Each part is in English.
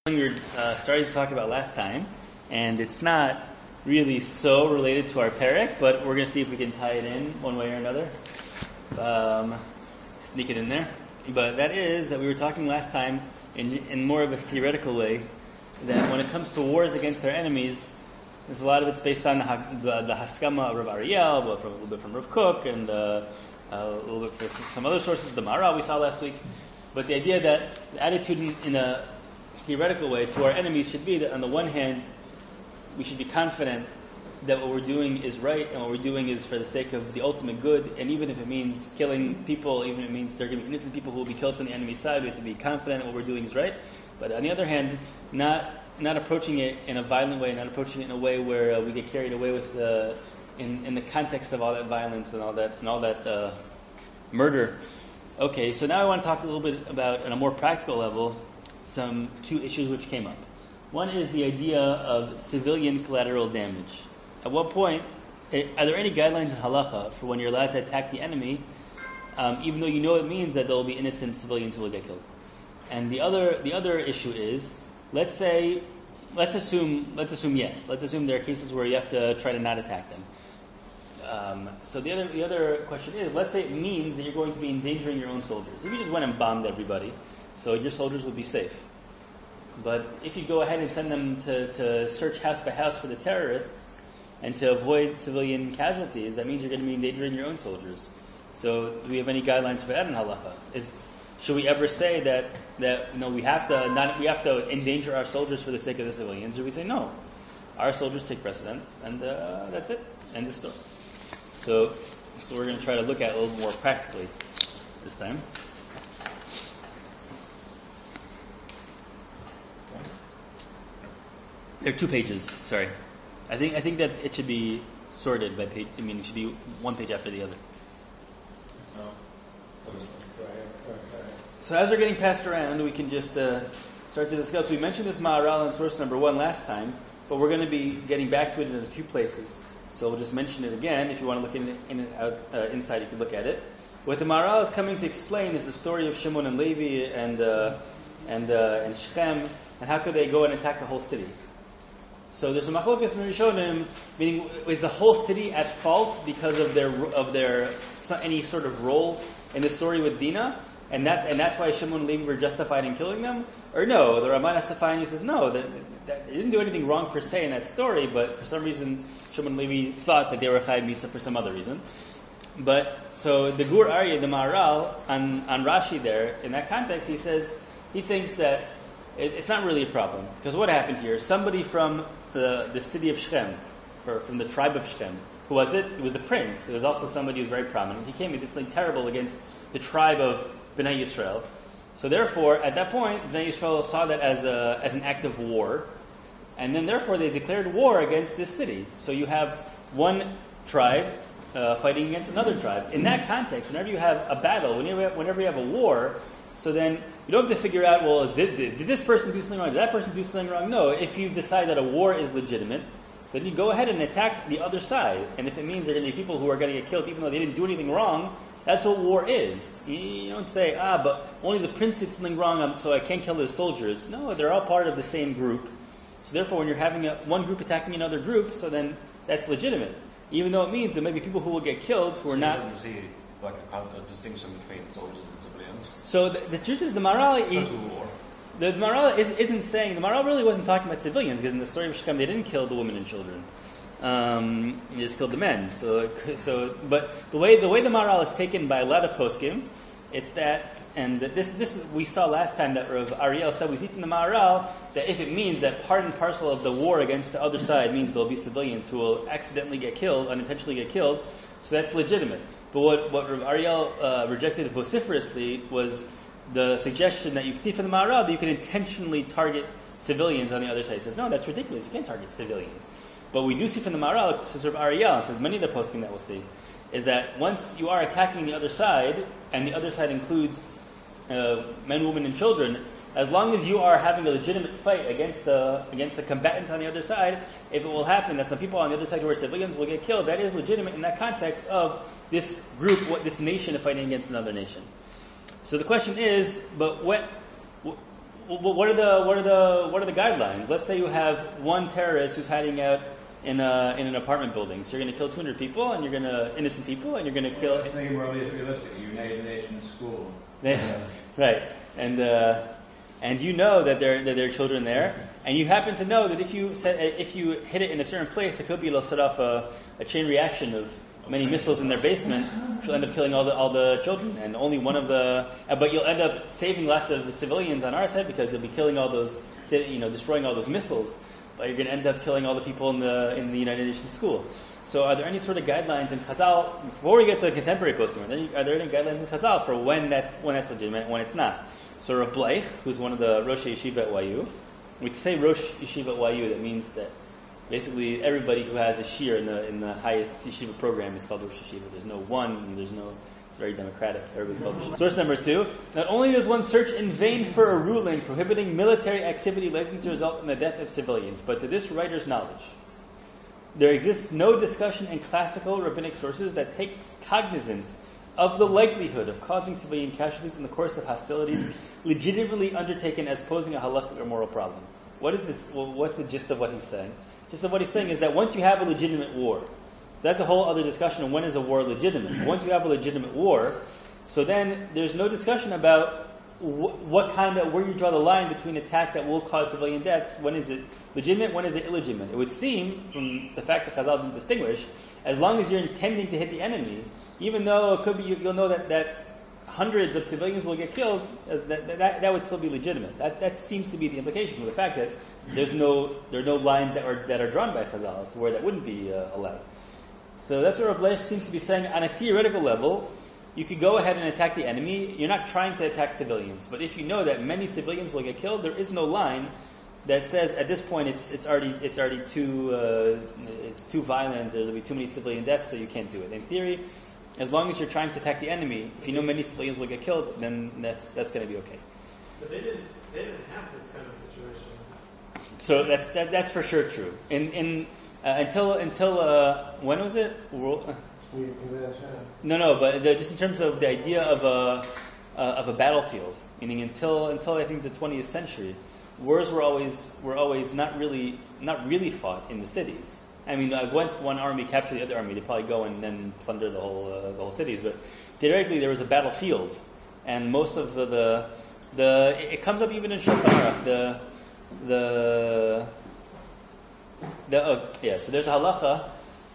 We were starting to talk about last time, and it's not really so related to our parak, but we're going to see if we can tie it in one way or another. Sneak it in there. But that is that we were talking last time in more of a theoretical way, that when it comes to wars against our enemies, there's a lot of it's based on the Haskama of Rav Ariel, but a little bit from Rav Kook, and a little bit from some other sources, the Maharal we saw last week. But the idea that the attitude in a theoretical way to our enemies should be that on the one hand, we should be confident that what we're doing is right and what we're doing is for the sake of the ultimate good, and even if it means killing people, even if it means there are going to be innocent people who will be killed from the enemy side, we have to be confident that what we're doing is right. But on the other hand, not approaching it in a violent way, not approaching it in a way where we get carried away with in the context of all that violence and all that murder. Okay, so now I want to talk a little bit about, on a more practical level, two issues which came up. One is the idea of civilian collateral damage. At what point, are there any guidelines in halacha for when you're allowed to attack the enemy, even though you know it means that there will be innocent civilians who will get killed? And the other issue is, let's assume yes. Let's assume there are cases where you have to try to not attack them. So the other question is, let's say it means that you're going to be endangering your own soldiers. If you just went and bombed everybody, so your soldiers would be safe. But if you go ahead and send them to search house by house for the terrorists and to avoid civilian casualties, that means you're going to be endangering your own soldiers. So do we have any guidelines for that in halacha? Should we ever say that we have to endanger our soldiers for the sake of the civilians, or we say no, our soldiers take precedence, and that's it, end of story. So we're going to try to look at it a little more practically this time. There are 2 pages. Sorry, I think that it should be sorted by page. It should be one page after the other. So as we're getting passed around, we can just start to discuss. We mentioned this Maharal in source number 1 last time, but we're going to be getting back to it in a few places. So we'll just mention it again. If you want to look in and out inside, you can look at it. What the Maharal is coming to explain is the story of Shimon and Levi and Shechem, and how could they go and attack the whole city. So there's a machlokas in the Rishonim, meaning is the whole city at fault because of their any sort of role in the story with Dinah, and that's why Shimon and Levi were justified in killing them? Or no, the Ramban HaSafani says no, that they didn't do anything wrong per se in that story, but for some reason Shimon and Levi thought that they were Chayv Misa for some other reason. But so the Gur Aryeh, the Maharal, on Rashi there, in that context, he thinks that it's not really a problem. Because what happened here? Somebody from the city of Shechem, from the tribe of Shechem. Who was it? It was the prince. It was also somebody who was very prominent. He came and did something terrible against the tribe of Bnei Yisrael. So therefore, at that point, Bnei Yisrael saw that as an act of war. And then therefore they declared war against this city. So you have one tribe fighting against another tribe. In that context, whenever you have a battle, whenever you have a war, so then you don't have to figure out, well, did this person do something wrong? Did that person do something wrong? No, if you decide that a war is legitimate, so then you go ahead and attack the other side. And if it means there are going to be people who are going to get killed even though they didn't do anything wrong, that's what war is. You don't say, but only the prince did something wrong, so I can't kill his soldiers. No, they're all part of the same group. So therefore, when you're having one group attacking another group, so then that's legitimate. Even though it means there may be people who will get killed who are not... Does he see like a distinction between soldiers and civilians? So the truth is the Maharal... The Maharal isn't saying... The Maharal really wasn't talking about civilians, because in the story of Shechem, they didn't kill the women and children. They just killed the men. But the way the Maharal is taken by a lot of poskim, it's that... And this we saw last time that Rav Ariel said, we see from the Maharal that if it means that part and parcel of the war against the other side means there will be civilians who will accidentally get killed, unintentionally get killed, so that's legitimate. But what Rav Ariel rejected vociferously was the suggestion that you can see from the Maharal that you can intentionally target civilians on the other side. He says, no, that's ridiculous. You can't target civilians. But we do see from the Maharal, says Rav Ariel, and says many of the poskim that we'll see, is that once you are attacking the other side, and the other side includes men, women, and children, as long as you are having a legitimate fight against the combatants on the other side, if it will happen that some people on the other side who are civilians will get killed, that is legitimate in that context of this group, this nation fighting against another nation. So the question is, but what are the guidelines? Let's say you have one terrorist who's hiding out in an apartment building. So you're going to kill 200 people, and you're going to innocent people, and you're going to kill. Let's make it more realistic. United Nations school. Right, and you know that there are children there, and you happen to know that if you hit it in a certain place, it could be set off a chain reaction of many missiles in their basement, which will end up killing all the children, and only one of the. But you'll end up saving lots of civilians on our side because you'll be killing all those, destroying all those missiles. But you're going to end up killing all the people in the United Nations school. So, are there any sort of guidelines in Chazal before we get to contemporary poskim? Are there any guidelines in Chazal for when that's legitimate, and when it's not? So, Rav Bleich, who's one of the Rosh Yeshiva at YU, when we say Rosh Yeshiva at YU, that means that basically everybody who has a shir in the highest yeshiva program is called Rosh Yeshiva. There's no one, and it's very democratic. Everybody's called Rosh Yeshiva. Source number 2, not only does one search in vain for a ruling prohibiting military activity likely to result in the death of civilians, but to this writer's knowledge, there exists no discussion in classical rabbinic sources that takes cognizance of the likelihood of causing civilian casualties in the course of hostilities legitimately undertaken as posing a halachic or moral problem. What is this? Well, what's the gist of what he's saying? Gist of what he's saying is that once you have a legitimate war, that's a whole other discussion on when is a war legitimate. Once you have a legitimate war, so then there's no discussion about where you draw the line between attack that will cause civilian deaths. When is it legitimate? When is it illegitimate? It would seem, from the fact that Chazal didn't distinguish, as long as you're intending to hit the enemy, even though it could be you'll know that hundreds of civilians will get killed, that would still be legitimate. That seems to be the implication of the fact that there are no lines that are drawn by Chazal as to where that wouldn't be allowed. So that's what Rav Bleich seems to be saying. On a theoretical level, you could go ahead and attack the enemy. You're not trying to attack civilians, but if you know that many civilians will get killed, there is no line that says at this point it's already too violent. There'll be too many civilian deaths, so you can't do it. In theory, as long as you're trying to attack the enemy, if you know many civilians will get killed, then that's going to be okay. But they didn't have this kind of situation. So that's for sure true. Until when was it? No, but just in terms of the idea of a battlefield, meaning until I think the 20th century, wars were always not really fought in the cities. I mean, once one army captured the other army, they'd probably go and then plunder the whole cities. But theoretically, there was a battlefield, and most of it comes up even in Shulchan Aruch. So there's a halacha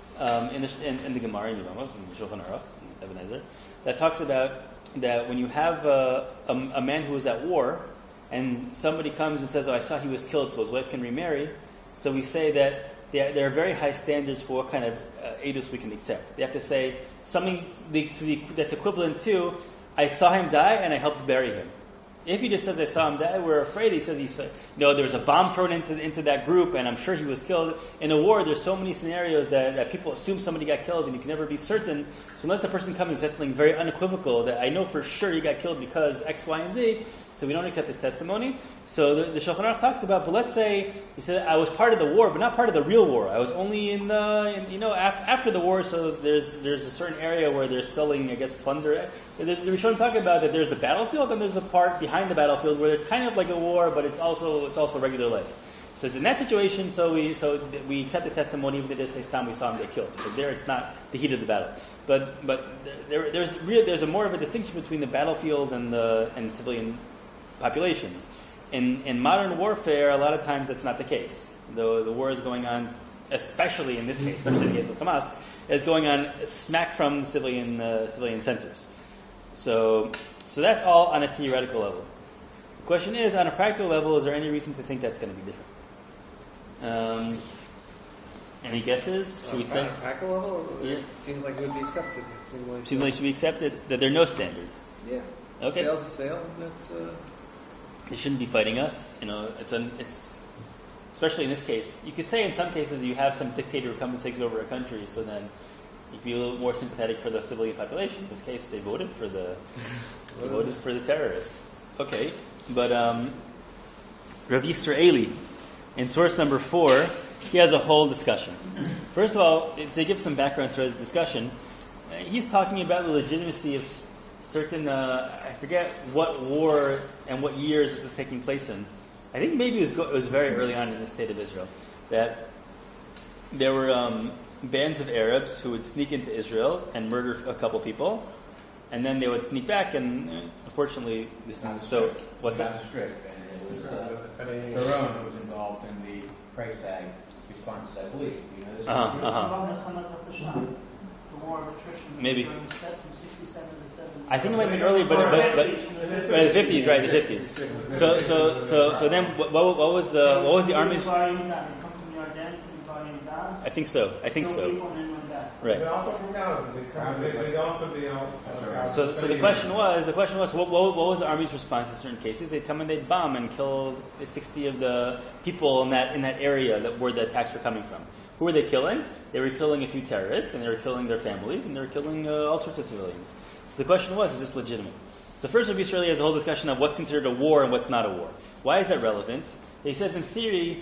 in the Gemara in Yevamos, in Shulchan Aruch, Ibn Ezer, that talks about that when you have a man who is at war, and somebody comes and says, "Oh, I saw he was killed, so his wife can remarry." So we say that there are very high standards for what kind of edus we can accept. They have to say something that's equivalent to, "I saw him die and I helped bury him." If he just says, "I saw him die," we're afraid he says no, there was a bomb thrown into that group and I'm sure he was killed. In a war, there's so many scenarios that people assume somebody got killed and you can never be certain. So unless the person comes and says something very unequivocal that I know for sure he got killed because X, Y, and Z, so we don't accept his testimony. So the Shulchan Aruch talks about, but let's say he said, "I was part of the war, but not part of the real war. I was only after the war." So there's a certain area where they're selling, I guess, plunder. The Rishonim talk about that there's the battlefield and there's a part behind the battlefield where it's kind of like a war, but it's also regular life. So it's in that situation. So we accept the testimony even if they say Stam we saw him get killed. But there it's not the heat of the battle. But there's a more of a distinction between the battlefield and civilian populations. In modern warfare, a lot of times that's not the case. The war is going on, especially in this case, especially in the case of Hamas, is going on smack from civilian centers. So that's all on a theoretical level. The question is, on a practical level, is there any reason to think that's going to be different? Any guesses? Should we say? On a practical level, Yeah. it seems like it would be accepted. Seems like it should be accepted that there are no standards. Yeah. Okay. Sale's a sale. That's They shouldn't be fighting us. It's especially in this case. You could say in some cases you have some dictator who comes and takes over a country, so then you'd be a little more sympathetic for the civilian population. In this case, they voted for the terrorists. Okay, but Rav Yisraeli, in source number 4, he has a whole discussion. First of all, to give some background to his discussion, he's talking about the legitimacy of certain, I forget what war and what years this is taking place in. I think maybe it was very early on in the state of Israel, that there were bands of Arabs who would sneak into Israel and murder a couple people, and then they would sneak back, and unfortunately, this is so. What's that? Not strict. And it was Sharon who was involved in the price tag response, I believe. You know, this The war of attrition. Maybe. From 67 to 70. I think it might be earlier, but the 50s, right? The 50s. So then, what was the army's? I think so. Right. But also from now, they also be So the question was, what was the army's response in certain cases? They'd come and they'd bomb and kill 60 of the people in that area where the attacks were coming from. Who were they killing? They were killing a few terrorists, and they were killing their families, and they were killing all sorts of civilians. So the question was, is this legitimate? So first, Rabbi Yisraeli has a whole discussion of what's considered a war and what's not a war. Why is that relevant? He says, in theory,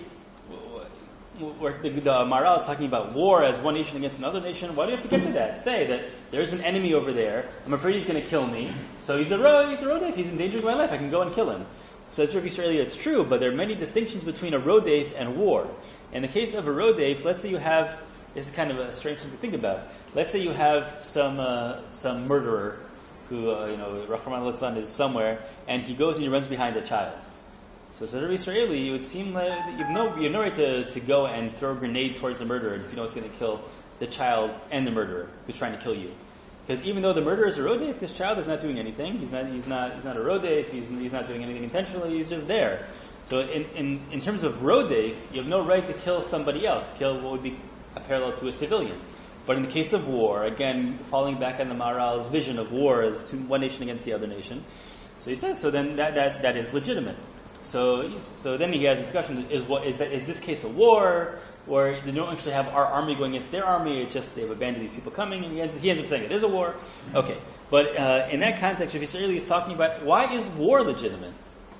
where the Maharal is talking about war as one nation against another nation, why do you have to get to that? Say that there's an enemy over there, I'm afraid he's going to kill me, so he's a rodef, he's in danger of my life, I can go and kill him. Says Rabbi Yisraeli, it's true, but there are many distinctions between a rodef and war. In the case of a rodef, let's say you have, this is kind of a strange thing to think about, let's say you have some murderer who, Rahman al-Litzan is somewhere, and he goes and he runs behind a child. So Rabbi Yisraeli, it would seem like you have no right to go and throw a grenade towards the murderer if you know it's going to kill the child and the murderer who's trying to kill you. Because even though the murderer is a rodef, this child is not doing anything. He's not a rodef. He's not doing anything intentionally. He's just there. So in terms of rodef, you have no right to kill somebody else, to kill what would be a parallel to a civilian. But in the case of war, again, falling back on the Maharal's vision of war as one nation against the other nation, so he says, so then that is legitimate. So then he has a discussion: is this case a war, or they don't actually have our army going against their army? It's just they've abandoned these people coming, and he ends up saying it is a war. Okay, but in that context, Rabbi Yisraeli is talking about why is war legitimate?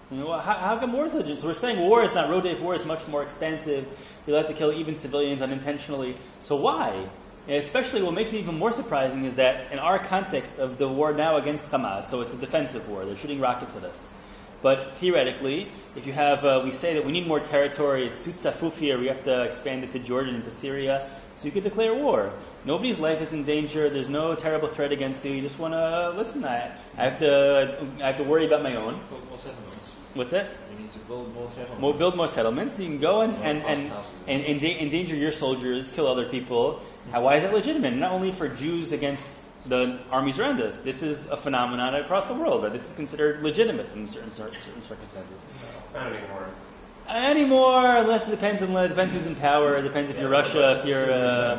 How come war is legitimate? So we're saying war is not rodef. War is much more expansive. You're allowed to kill even civilians unintentionally. So why? And especially what makes it even more surprising is that in our context of the war now against Hamas, so it's a defensive war. They're shooting rockets at us. But theoretically, if you have, we say that we need more territory, it's too tzafuf here, we have to expand it to Jordan, into Syria, so you could declare war. Nobody's life is in danger, there's no terrible threat against you, you just want to, listen, I have to worry about my own. Build more settlements. What's that? We need to build more settlements. Build more settlements, you can go and endanger your soldiers, kill other people. Why is that legitimate? Not only for Jews against the armies around us. This is a phenomenon across the world. This is considered legitimate in certain circumstances. Not anymore, unless it depends who's in power. It depends if you're Russia, if you're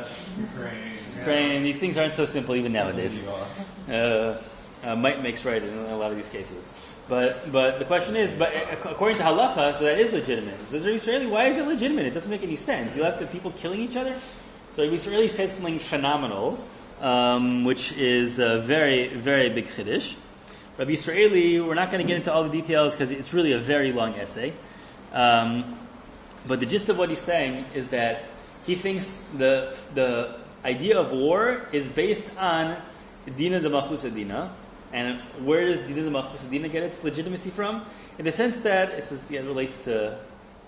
Ukraine. And these things aren't so simple even nowadays. Might makes right in a lot of these cases. But the question is, according to halacha, so that is legitimate. So Rabbi Yisraeli, why is it legitimate? It doesn't make any sense. You'll have people killing each other. So Rabbi Yisraeli says something phenomenal. Which is a very, very big chiddush. Rabbi Yisraeli, we're not going to get into all the details because it's really a very long essay. But the gist of what he's saying is that he thinks the idea of war is based on Dina de Malchus Dina. And where does Dina de Malchus Dina get its legitimacy from? In the sense that it relates to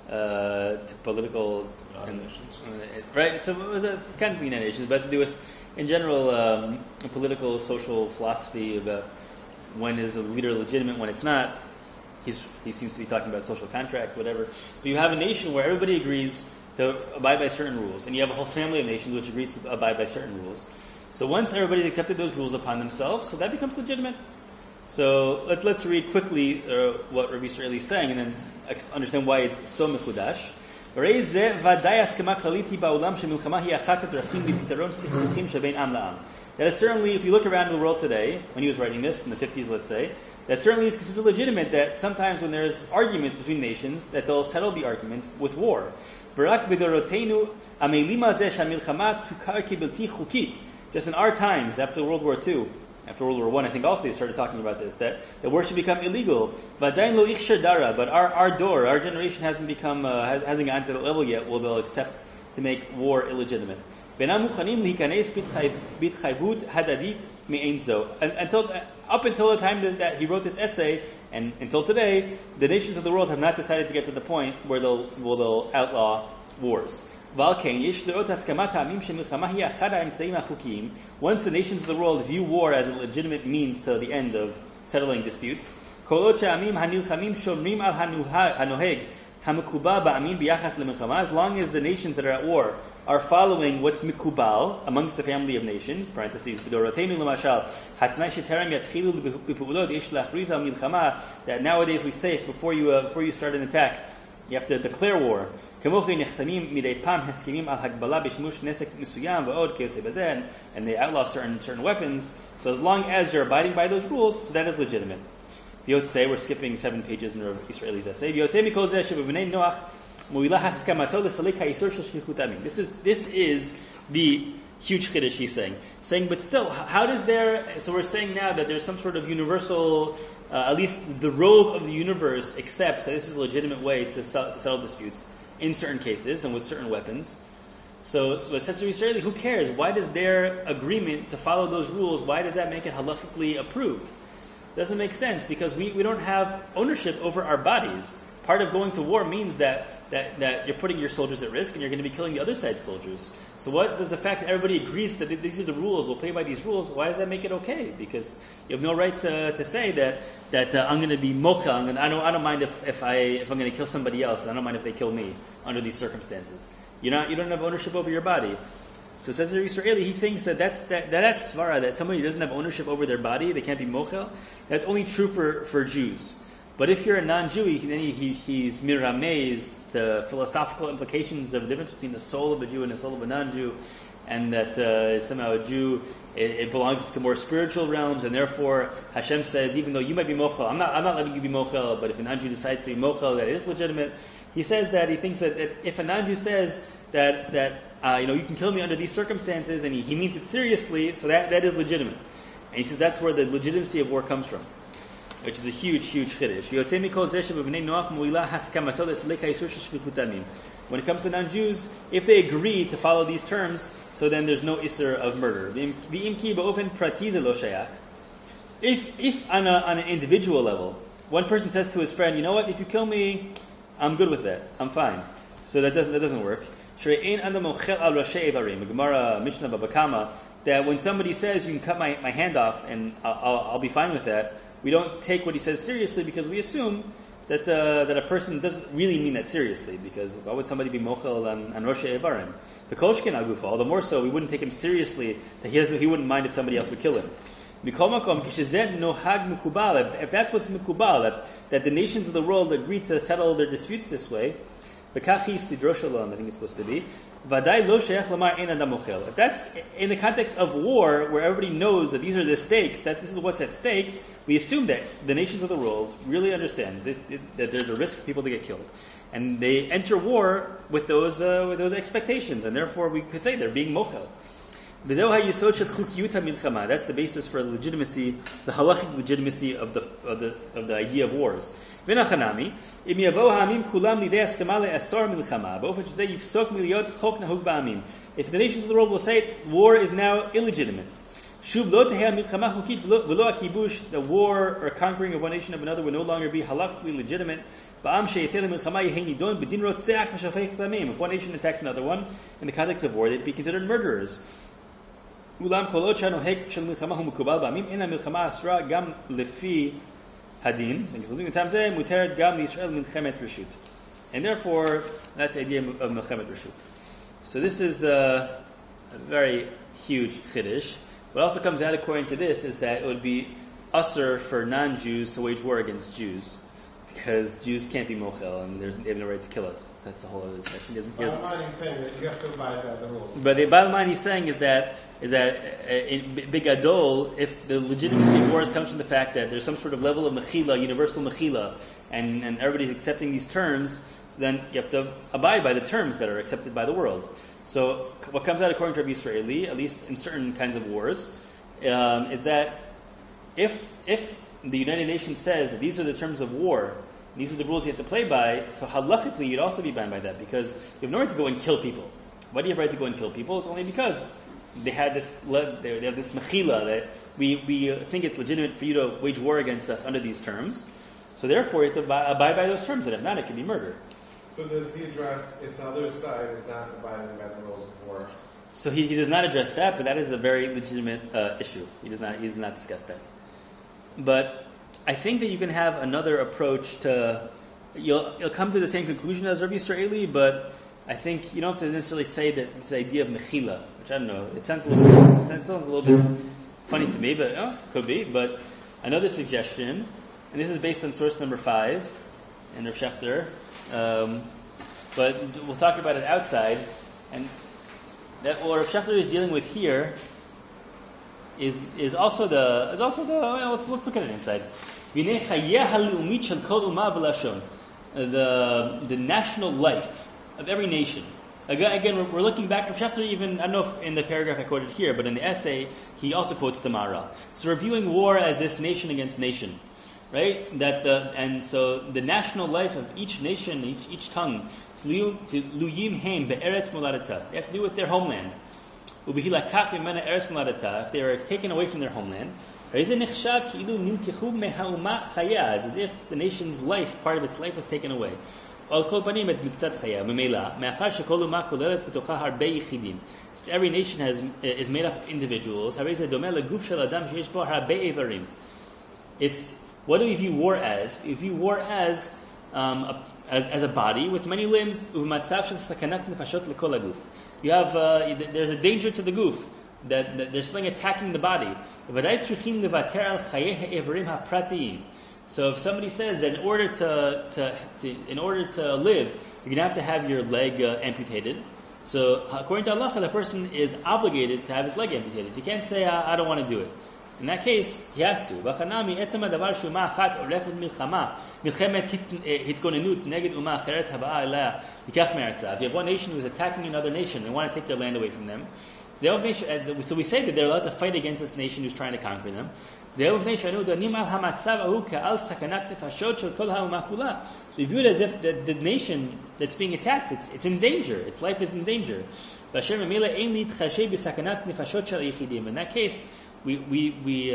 political right? So it's kind of the United Nations, but it has to do with, in general, political, social philosophy about when is a leader legitimate, when it's not. He seems to be talking about social contract, whatever. But you have a nation where everybody agrees to abide by certain rules, and you have a whole family of nations which agrees to abide by certain rules. So once everybody's accepted those rules upon themselves, so that becomes legitimate. So let's read quickly what Rabbi Yisraeli is saying, and then understand why it's so mechudash. That is certainly, if you look around the world today, when he was writing this in the 50s, let's say, that certainly is considered legitimate that sometimes when there's arguments between nations, that they'll settle the arguments with war. Just in our times, after World War II, after World War I think also they started talking about this, that war should become illegal. But our generation hasn't gotten to the level yet where they'll accept to make war illegitimate. Until up until the time that he wrote this essay, and until today, the nations of the world have not decided to get to the point where they'll outlaw wars. Once the nations of the world view war as a legitimate means to the end of settling disputes, as long as the nations that are at war are following what's mikubal amongst the family of nations, parentheses, that nowadays we say before you start an attack, you have to declare war. And they outlaw certain weapons. So as long as you're abiding by those rules, so that is legitimate. V'yotzei, we're skipping 7 pages in Israeli's essay. This is the huge chiddush he's saying, but still, how does so we're saying now that there's some sort of universal, at least the rove of the universe accepts that this is a legitimate way to settle disputes in certain cases and with certain weapons. So it says to Israeli, who cares? Why does their agreement to follow those rules, why does that make it halachically approved? It doesn't make sense, because we don't have ownership over our bodies. Part of going to war means that you're putting your soldiers at risk and you're going to be killing the other side's soldiers. So what does the fact that everybody agrees that these are the rules, we'll play by these rules, why does that make it okay? Because you have no right to say that I'm going to be mocha, I don't mind if I'm going to kill somebody else, I don't mind if they kill me under these circumstances. You don't have ownership over your body. So it says the Israeli, he thinks that's svara, that somebody who doesn't have ownership over their body, they can't be mochel. That's only true for Jews. But if you're a non-Jew, then he's miramez to philosophical implications of the difference between the soul of a Jew and the soul of a non-Jew, and that somehow a Jew, it belongs to more spiritual realms, and therefore Hashem says, even though you might be mochel, I'm not letting you be mochel, but if a non-Jew decides to be mochel, that is legitimate. He says that he thinks that if a non-Jew says that you can kill me under these circumstances, and he means it seriously, so that is legitimate. And he says that's where the legitimacy of war comes from, which is a huge, huge chiddush. When it comes to non-Jews, if they agree to follow these terms, so then there's no isser of murder. If on an individual level, one person says to his friend, you know what, if you kill me, I'm good with that, I'm fine. So that doesn't work. Gemara Mishnah Baba Kama, that when somebody says you can cut my hand off and I'll be fine with that, we don't take what he says seriously, because we assume that a person doesn't really mean that seriously, because why would somebody be mochel on Roshei Evarim? The Kolshkin Agufal, all the more so, we wouldn't take him seriously, that he wouldn't mind if somebody else would kill him. If that's what's mikubal, that the nations of the world agree to settle their disputes this way, V'kachi sidro shalom, I think it's supposed to be. V'adai lo she'ech lamar ein adam mochel. If that's in the context of war, where everybody knows that these are the stakes, that this is what's at stake, we assume that the nations of the world really understand that there's a risk for people to get killed, and they enter war with those expectations, and therefore we could say they're being mochel. That's the basis for legitimacy, the halachic legitimacy of the idea of wars. If the nations of the world will say war is now illegitimate, the war or conquering of one nation of another will no longer be halachically legitimate. If one nation attacks another one in the context of war, they'd be considered murderers. And therefore, that's the idea of Milchemet Reshut. So this is a very huge chiddush. What also comes out according to this is that it would be usher for non-Jews to wage war against Jews, because Jews can't be mochel and they have no right to kill us. That's the whole other discussion. Bottom line, he's saying that you have to abide by the rules. But the bottom line he's saying is that in Bigadol, if the legitimacy of wars comes from the fact that there's some sort of level of mechila, universal mechila, and everybody's accepting these terms, so then you have to abide by the terms that are accepted by the world. So what comes out according to Rabbi Israeli, at least in certain kinds of wars, is that if the United Nations says that these are the terms of war, these are the rules you have to play by, so halachically you'd also be bound by that, because you have no right to go and kill people. Why do you have right to go and kill people? It's only because they have this mechila that we think it's legitimate for you to wage war against us under these terms. So therefore, you have to abide by those terms, and if not, it can be murder. So does he address if the other side is not abiding by the rules of war? So he does not address that, but that is a very legitimate issue. He does not discuss that. But I think that you can have another approach to. You'll come to the same conclusion as Rabbi Yisraeli, but I think you don't have to necessarily say that this idea of mechila, which I don't know. It sounds a little bit funny to me, but could be. But another suggestion, and this is based on source number 5 in Rav Shechter, but we'll talk about it outside, and that what Rav Shechter is dealing with here is also the let's look at it inside. The national life of every nation. Again, we're looking back. Rav Shechter even, I don't know if in the paragraph I quoted here, but in the essay, he also quotes the Maharal. So we're viewing war as this nation against nation, right? So the national life of each nation, each tongue, luyim heim be'eretz moladata. They have to do with their homeland. If they are taken away from their homeland, it's as if the nation's life, part of its life, was taken away. Every nation is made up of individuals. It's what do we view war as? We view war as a body with many limbs. You have there's a danger to the goof that there's something attacking the body. So if somebody says that in order to live, you're going to have your leg amputated. So according to Allah, the person is obligated to have his leg amputated. You can't say, I don't want to do it. In that case, he has to. If you have one nation who is attacking another nation and want to take their land away from them, so we say that they're allowed to fight against this nation who's trying to conquer them. So we view it as if the nation that's being attacked, it's in danger. Its life is in danger. In that case, we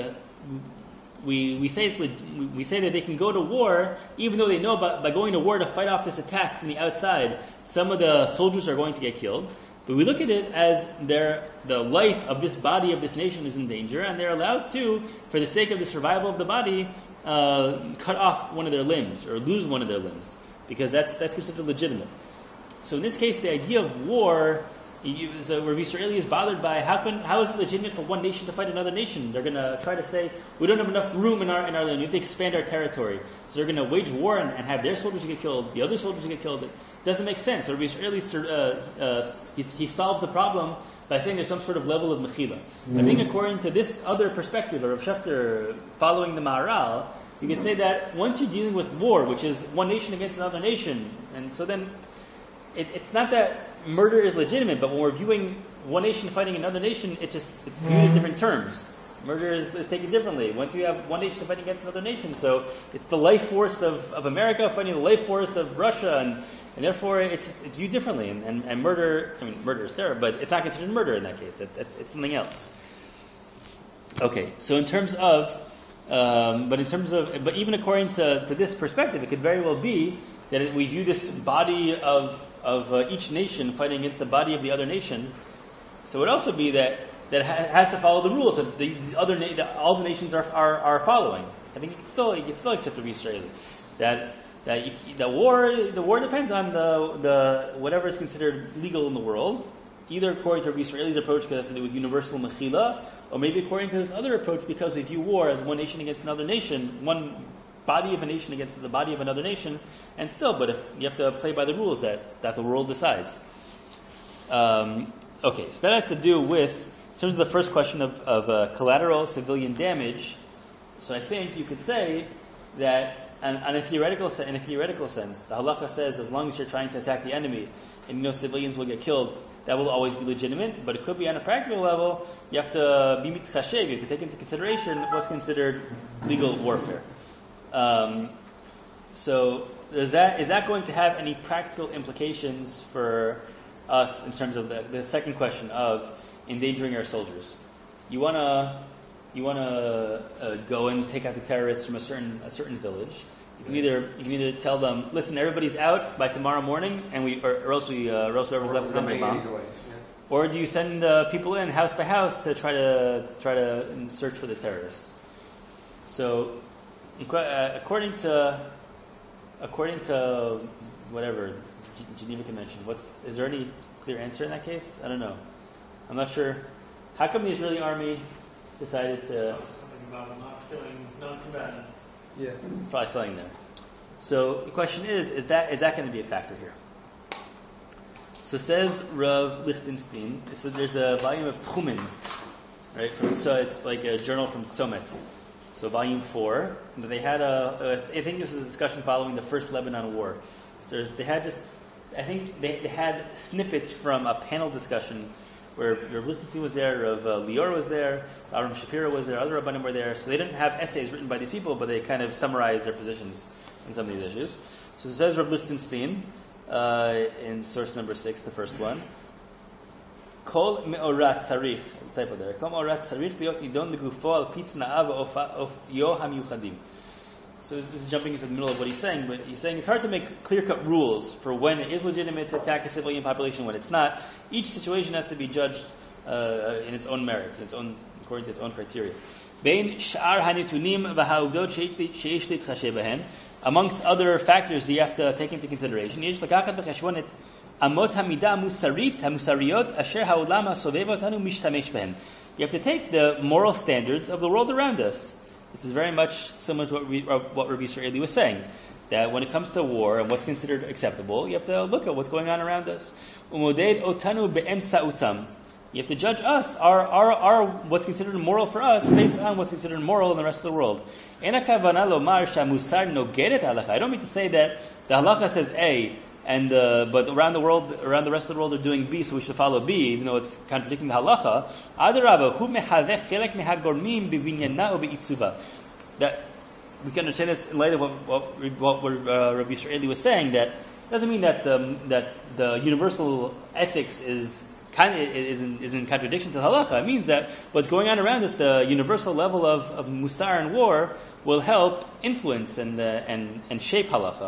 say that they can go to war, even though they know by going to war to fight off this attack from the outside, some of the soldiers are going to get killed. But we look at it as the life of this body of this nation is in danger, and they're allowed to, for the sake of the survival of the body, cut off one of their limbs or lose one of their limbs, because that's considered legitimate. So in this case, the idea of war. So Rabbi Yisraeli is bothered by how is it legitimate for one nation to fight another nation? They're going to try to say we don't have enough room in our land. We have to expand our territory. So they're going to wage war and have their soldiers get killed, the other soldiers get killed. It doesn't make sense. So Rabbi Yisraeli he solves the problem by saying there's some sort of level of mechila. I think according to this other perspective, of Rav Shechter following the Maharal, you could say that once you're dealing with war, which is one nation against another nation, and so then it's not that murder is legitimate, but when we're viewing one nation fighting another nation, it's viewed in different terms. Murder is taken differently. Once you have one nation fighting against another nation, so it's the life force of America fighting the life force of Russia, and therefore it's viewed differently. And murder, murder is terrible, but it's not considered murder in that case. It's something else. Okay, so but even according to this perspective, it could very well be that we view this body of each nation fighting against the body of the other nation. So it would also be that it has to follow the rules that all the nations are following. I think you can still accept Rabbi Yisraeli that the war depends on the whatever is considered legal in the world, either according to Rabbi Yisraeli's approach because it has to do with universal mechila, or maybe according to this other approach because we view war as one nation against another nation, one body of a nation against the body of another nation, but if you have to play by the rules that the world decides. Okay, so that has to do with, in terms of the first question of collateral civilian damage. So I think you could say that in a theoretical sense, the halacha says as long as you're trying to attack the enemy and civilians will get killed, that will always be legitimate. But it could be on a practical level, you have to be mitchashev, you have to take into consideration what's considered legal warfare. So is that going to have any practical implications for us in terms of the second question of endangering our soldiers. You wanna go and take out the terrorists from a certain village. You can either tell them, listen, everybody's out by tomorrow morning, and or else whoever's left is going to be bombed. Or do you send people in house by house to try to search for the terrorists? So, according to whatever Geneva Convention, is there any clear answer in that case? I don't know. I'm not sure. How come the Israeli army decided to? Something about not killing non-combatants. Yeah. Probably selling them. So the question is that going to be a factor here? So says Rav Lichtenstein. So there's a volume of Tchumen, right? So it's like a journal from Tzomet. So volume 4. They had I think this was a discussion following the first Lebanon War. So they had they had snippets from a panel discussion where Rav Lichtenstein was there, Rav Lior was there, Aram Shapiro was there, other Rabbanim were there. So they didn't have essays written by these people, but they kind of summarized their positions in some of these issues. So it says Rav Lichtenstein in source number 6, the first one. Kol me'orat tzarich, the typo there. Kol me'orat tzarich liot nidon legufo al pi tna'av ofyo hamiyuchadim. So this is jumping into the middle of what he's saying, but he's saying it's hard to make clear-cut rules for when it is legitimate to attack a civilian population, when it's not. Each situation has to be judged in its own merits, according to its own criteria. Amongst other factors you have to take into consideration, you have to take the moral standards of the world around us. This is very much similar to what Rabbi Israeli was saying, that when it comes to war and what's considered acceptable, you have to look at what's going on around us. You have to judge us, our what's considered moral for us, based on what's considered moral in the rest of the world. I don't mean to say that the halacha says A, but around the rest of the world are doing B, so we should follow B, even though it's contradicting the halacha. That we can understand this in light of what Rabbi Israeli was saying. That doesn't mean that the universal ethics is in contradiction to the halacha. It means that what's going on around us, the universal level of musar and war, will help influence and shape halacha.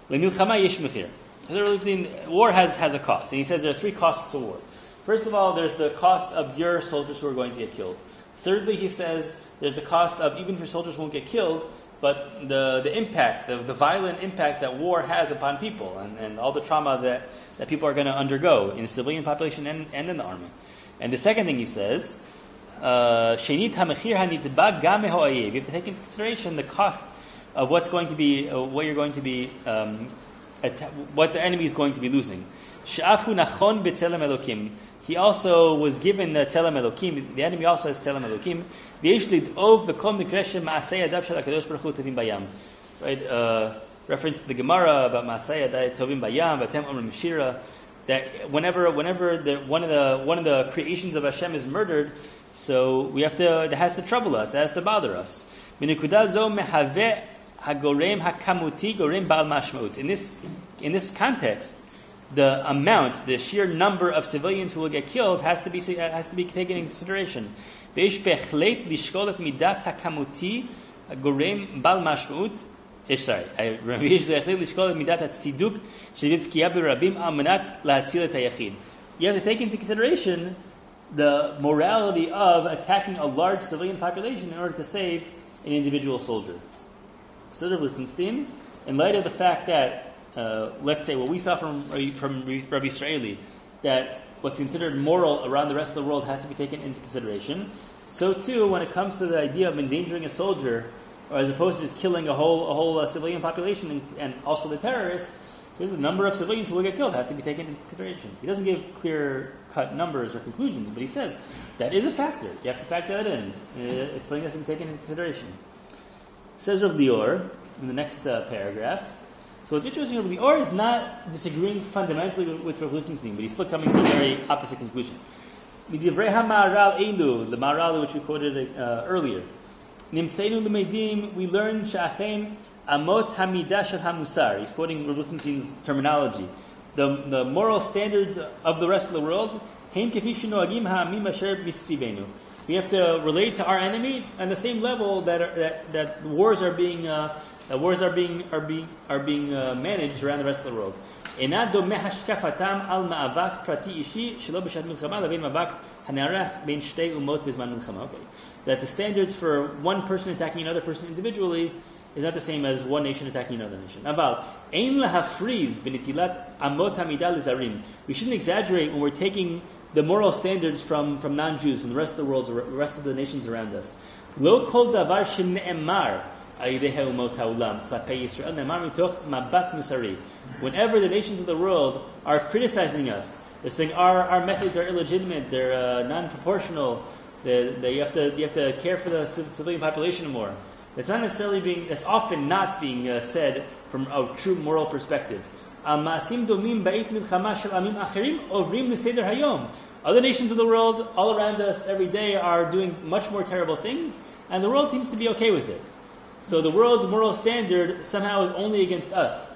War has a cost, and he says there are 3 costs to war. First of all, there's the cost of your soldiers who are going to get killed. Thirdly, he says there's the cost of even if your soldiers won't get killed, but the impact, the violent impact that war has upon people, and all the trauma that people are going to undergo in the civilian population and in the army. And the second thing he says, you have to take into consideration the cost of what's going to be, what you're going to be, what the enemy is going to be losing. He also was given Tzelem Elokim. The enemy also has Tzelem Elokim. Right? Reference to the Gemara about Maaseh Yadai Tovim Bayam, Vatem Omrim Shira. That whenever one of the creations of Hashem is murdered, so we have to. That has to trouble us. That has to bother us. In this context, the sheer number of civilians who will get killed has to be taken into consideration. You have to take into consideration the morality of attacking a large civilian population in order to save an individual soldier. So Lichtenstein, in light of the fact that, let's say what we saw from Rabbi Israeli, that what's considered moral around the rest of the world has to be taken into consideration, so too when it comes to the idea of endangering a soldier, or as opposed to just killing a whole civilian population and also the terrorists, there's the number of civilians who will get killed has to be taken into consideration. He doesn't give clear-cut numbers or conclusions, but he says that is a factor. You have to factor that in. It's something that's to be taken into consideration. Says Rav Lior in the next paragraph. So what's interesting, Rav Lior is not disagreeing fundamentally with Rav Lichtenstein, but he's still coming to a very opposite conclusion. Midivrei HaMaharal Eilu, the Maharal which we quoted earlier. Nimtzeinu l'meidim, we learn she'achein amot hamidah shel hamusar. He's quoting Rav Lichtenstein's terminology. The moral standards of the rest of the world Hein kefi shenoagim ha'amim asher misvivenu. We have to relate to our enemy on the same level that wars are being managed around the rest of the world. That the standards for one person attacking another person individually is not the same as one nation attacking another nation. We shouldn't exaggerate when we're taking the moral standards from non-Jews, from the rest of the world, the rest of the nations around us. Whenever the nations of the world are criticizing us, they're saying our methods are illegitimate, they're non-proportional, you have to care for the civilian population more. That's often not being said from a true moral perspective. Other nations of the world all around us every day are doing much more terrible things, and the world seems to be okay with it. So the world's moral standard somehow is only against us.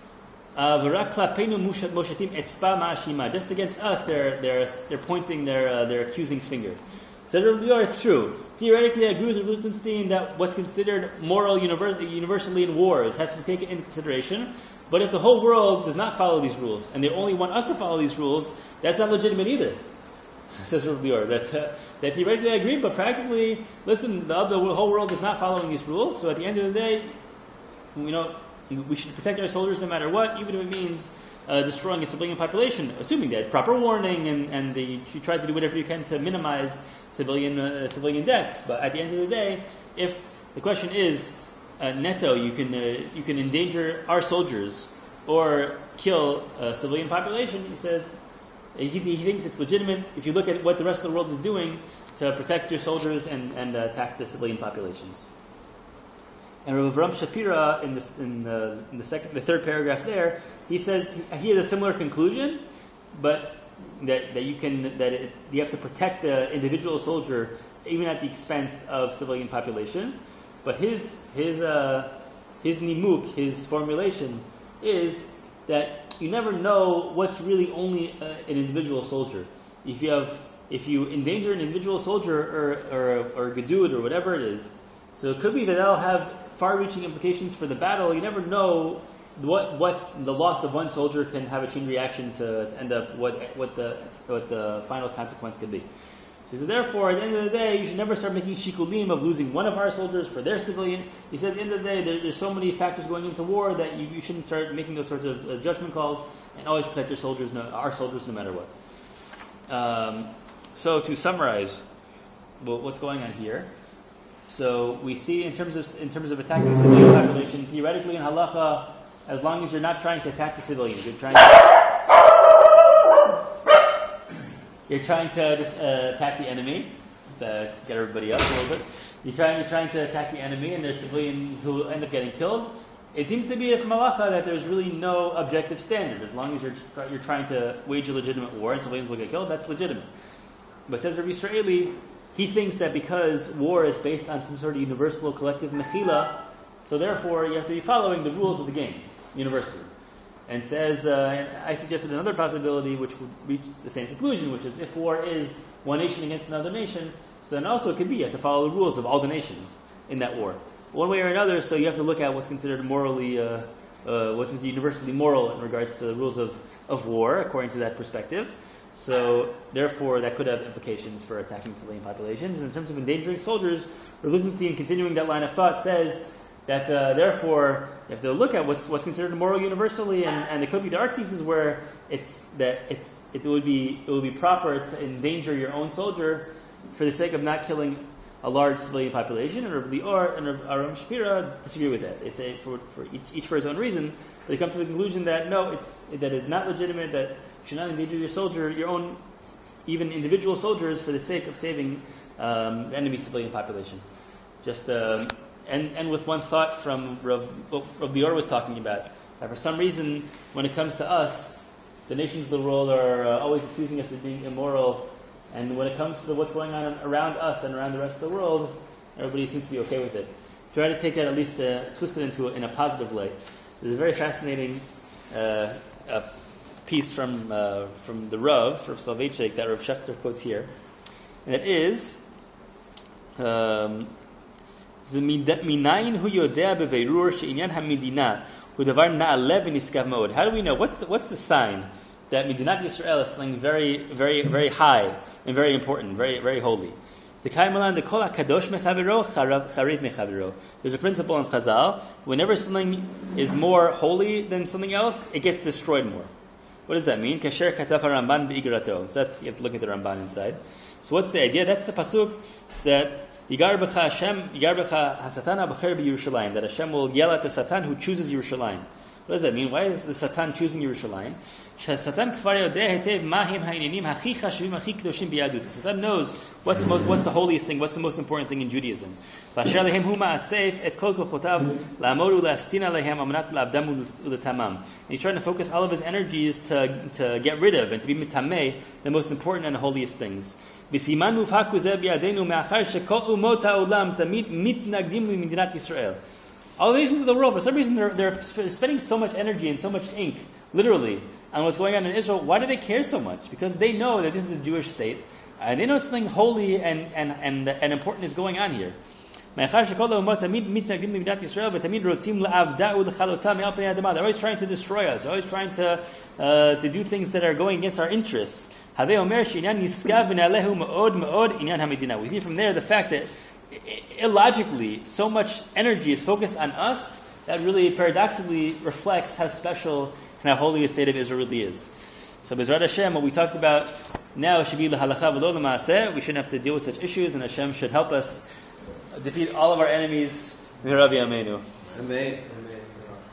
Just against us, they're pointing their accusing finger. So it's true. Theoretically, I agree with Lichtenstein that what's considered moral universally in wars has to be taken into consideration. But if the whole world does not follow these rules, and they only want us to follow these rules, that's not legitimate either. Says Rav Lior. That theoretically I agree, but practically, listen, the whole world is not following these rules. So at the end of the day, we should protect our soldiers no matter what, even if it means destroying a civilian population, assuming that proper warning and you try to do whatever you can to minimize civilian deaths. But at the end of the day, if the question is netto, you can endanger our soldiers or kill a civilian population, he says he thinks it's legitimate if you look at what the rest of the world is doing to protect your soldiers and attack the civilian populations. And Rav Avram Shapira, in the third paragraph there, he says he has a similar conclusion, but that you have to protect the individual soldier even at the expense of civilian population. But his nimuk, his formulation, is that you never know what's really only an individual soldier. If you endanger an individual soldier or gedud or whatever it is, so it could be that that'll have far-reaching implications for the battle. You never know what the loss of one soldier can have a chain reaction to end up what the final consequence could be. So therefore, at the end of the day, you should never start making shikulim of losing one of our soldiers for their civilian. He says at the end of the day, there's so many factors going into war that you shouldn't start making those sorts of judgment calls, and always protect our soldiers no matter what. So to summarize, what's going on here? So we see in terms of attacking the civilian population, theoretically in halacha, as long as you're not trying to attack the civilians, you're trying to just attack the enemy, to get everybody up a little bit. You're trying to attack the enemy, and there's civilians who end up getting killed. It seems to be a malacha that there's really no objective standard. As long as you're trying to wage a legitimate war and civilians will get killed, that's legitimate. But says Rav Yisraeli, he thinks that because war is based on some sort of universal collective mechila, so therefore you have to be following the rules of the game universally. And says, and I suggested another possibility which would reach the same conclusion, which is if war is one nation against another nation, so then also it could be you have to follow the rules of all the nations in that war, one way or another. So you have to look at what's considered morally, what's universally moral in regards to the rules of war, according to that perspective. So therefore, that could have implications for attacking civilian populations. And in terms of endangering soldiers, Rav Lichtenstein, continuing that line of thought, says that therefore you have to look at what's considered moral universally, and there there are cases where it would be proper to endanger your own soldier for the sake of not killing a large civilian population. And Rav Lior and Rav Aram Shapira disagree with that. They say for each for his own reason. They come to the conclusion that no, that is not legitimate. That you should not endanger your own, even individual soldiers, for the sake of saving the enemy civilian population. Just and with one thought from Rav Lior was talking about, that for some reason, when it comes to us, the nations of the world are always accusing us of being immoral, and when it comes to what's going on around us and around the rest of the world, everybody seems to be okay with it. Try to take that, at least twist it in a positive light. There's a very fascinating piece from the Rav, from Soloveitchik, that Rav Schechter quotes here, and it is Minayin hu yodea beveirur she'inyan hamidina hu davar na'aleh v'niskav ma'od. How do we know? What's the sign that Midinat Yisrael is something very, very, very high and very important, very, very holy? There's a principle in Chazal: whenever something is more holy than something else, it gets destroyed more. What does that mean? Kasher katav Ramban be'igrato. So you have to look at the Ramban inside. So what's the idea? That's the pasuk that Yigar b'cha Hashem, Yigar b'cha Hasatan ha'bacher b'Yerushalayim, that Hashem will yell at the Satan who chooses Yerushalayim. What does that mean? Why is the Satan choosing Yerushalayim? The Satan knows what's the holiest thing, what's the most important thing in Judaism. And he's trying to focus all of his energies to get rid of and to be mitameh, the most important and the holiest things. All the nations of the world, for some reason, they're spending so much energy and so much ink, literally, on what's going on in Israel. Why do they care so much? Because they know that this is a Jewish state, and they know something holy and important is going on here. They're always trying to destroy us. They're always trying to do things that are going against our interests. We see from there the fact that illogically, so much energy is focused on us that really paradoxically reflects how special and how holy the state of Israel really is. So, Bezrat Hashem, what we talked about now should be l'halacha v'lo l'maaseh. We shouldn't have to deal with such issues, and Hashem should help us defeat all of our enemies. V'Rabi Amenu. Amen.